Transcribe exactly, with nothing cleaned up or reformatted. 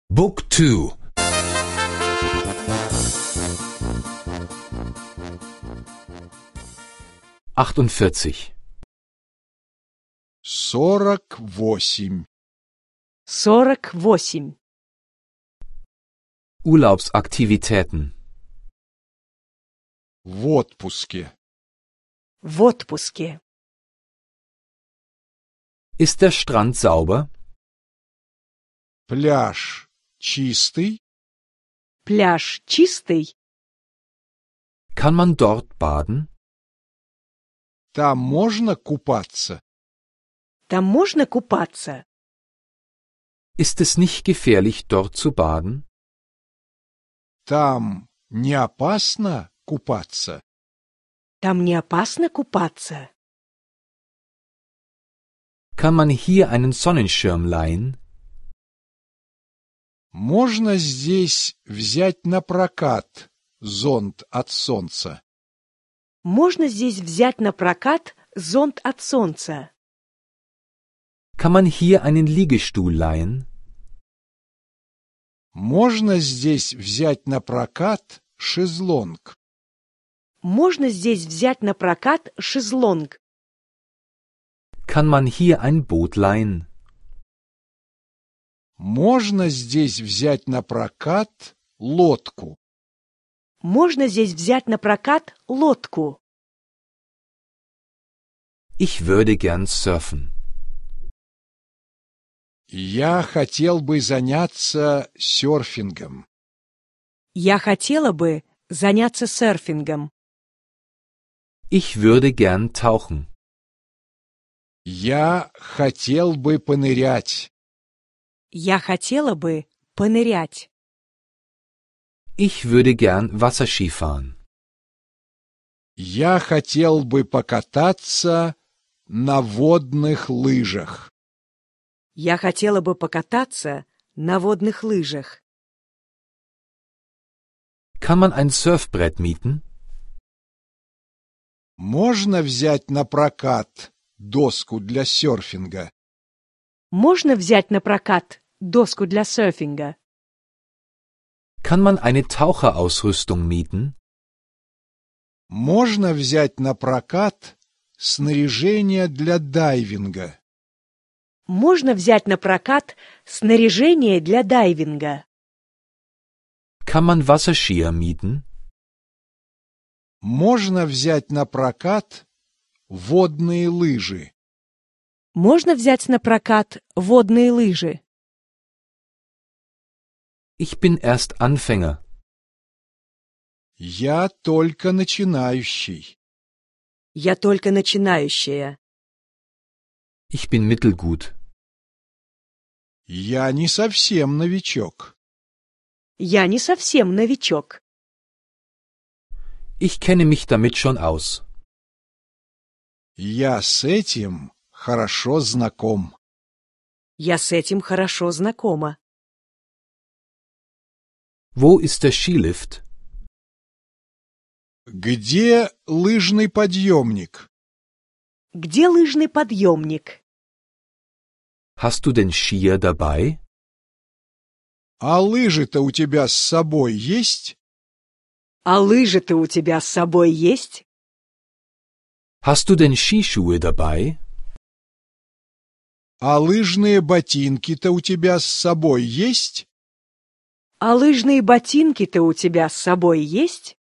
บุ๊กทูachtundvierzig сорок восемь сорок восемь Urlaubsaktivitäten в отпуске. в отпуске. Ist der Strand sauber? Пляж чистый? Пляж чистый? Kann man dort baden? Там можно купаться? Там можно купаться? Ist es nicht gefährlich, dort zu baden? Там не опасно купаться? Там не опасно купаться? Kann man hier einen Sonnenschirm leihen? Можно здесь взять на прокат зонт от солнца? Можно здесь взять на прокат зонт от солнца? Kann man hier einen Liegestuhl leihen? Можно здесь взять на прокат шезлонг? Можно здесь взять на прокат шезлонг? Kann man hier ein Boot leihen? Можно здесь взять на прокат лодку? Можно здесь взять на прокат лодку? Ich würde gern surfen. Я хотел бы заняться серфингом. Я хотела бы заняться серфингом. Ich würde gern tauchen. Я хотел бы понырять. Я хотела бы понырять. Ich würde gern Wasserski fahren. Я хотел бы покататься на водных лыжах. Я хотела бы покататься на водных лыжах. Kann man ein Surfbrett mieten? Можно взять на прокат доску для серфинга? Можно взять на прокат доску для серфинга? Kann man eine Taucherausrüstung mieten? Можно взять на прокат снаряжение для дайвинга? Можно взять на прокат снаряжение для дайвинга? Kann man Wasserskier mieten? Можно взять на прокат водные лыжи? Можно взять на прокат водные лыжи? Ich bin erst Anfänger. Я только начинающий. Я только начинающая. Ich bin mittelgut. Я не совсем новичок. Я не совсем новичок. Ich kenne mich damit schon aus. Я с этим хорошо знаком. Я с этим хорошо знакома. Wo ist der Skilift? Где лыжный подъемник? Где лыжный подъемник? Hast du denn Skier dabei? А лыжи-то у тебя с собой есть? А лыжи-то у тебя с собой есть? Hast du denn Skischuhe dabei? А лыжные ботинки-то у тебя с собой есть? А лыжные ботинки-то у тебя с собой есть?